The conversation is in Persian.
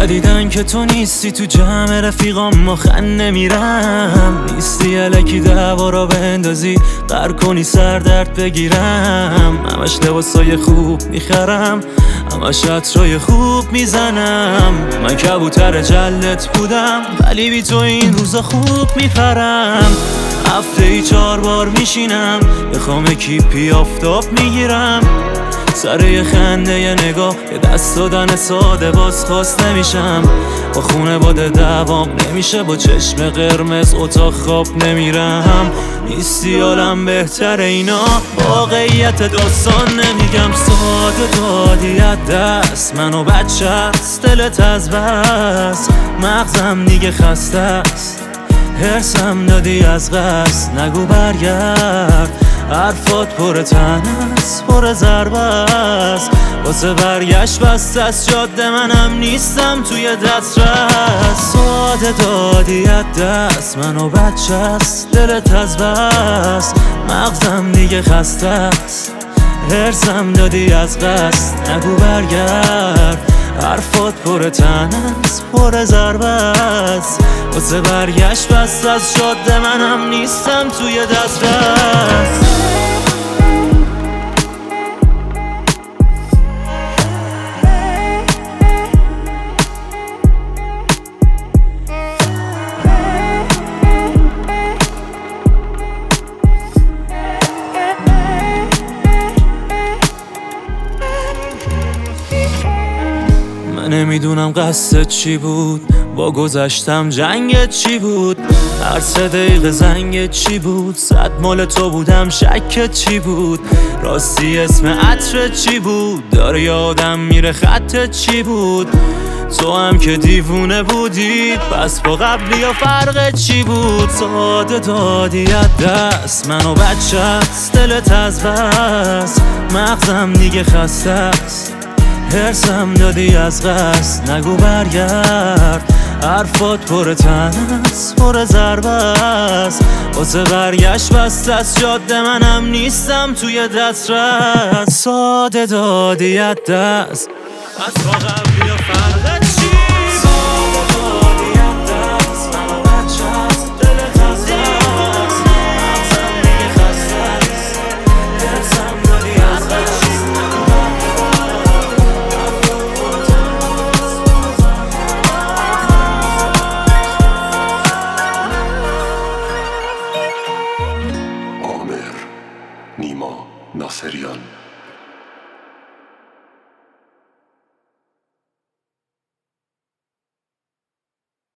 ندیدن که تو نیستی تو جمع رفیقام، ما خنده میرم. نیستی الکی دعوا را بندازی، قر کنی سر درد بگیرم. همش لباسای خوب میخرم، همش عطرای خوب میزنم. من کبوتر جلت بودم ولی بی تو این روزا خوب میپرم. هفته ای 4 بار میشینم، به خام کیپی آفتاب میگیرم. سر یه خنده یه نگاه، یه دست دادن ساده باز خواست نمیشم. با خونه باده دوام نمیشه، با چشم قرمز اتاق خواب نمیرم. نیستی حالم بهتره، اینا واقعیت داستان نمیگم. ساده دادی از دست منو بچه است، دلت از بس مغزم دیگه خسته است. هرسم دادی از قصد، نگو برگرد. حرفات پر تن است، پر ضربه است. واسه برگشت بسته است جاده، منم نیستم توی دسترس. ساده دادی از دست منو بچه است، دلت از بس مغزم دیگه خسته است. هرسم دادی از قصد، نگو برگرد. حرفات پر تن است، پر ضربه است. واسه برگشت بسته از جاده، منم نیستم توی دسترس. نمیدونم قصدت چی بود، با گذشتم جنگت چی بود. هر 3 دقیقه زنگت چی بود، 100 مال تو بودم شکت چی بود. راستی اسم عطرت چی بود، داره یادم میره خطت چی بود. تو هم که دیوونه بودی، پس با قبلی یا فرقت چی بود. ساده دادی از دست منو بچه است، دلت از بس مغزم دیگه خسته است. هرسم دادی از قصد، نگو برگرد. حرفات پر تن است، پر ضربه است. واسه برگشت بسته است جاده، منم نیستم توی دسترس. ساده دادی از دست، پس با قبلی یا فرقت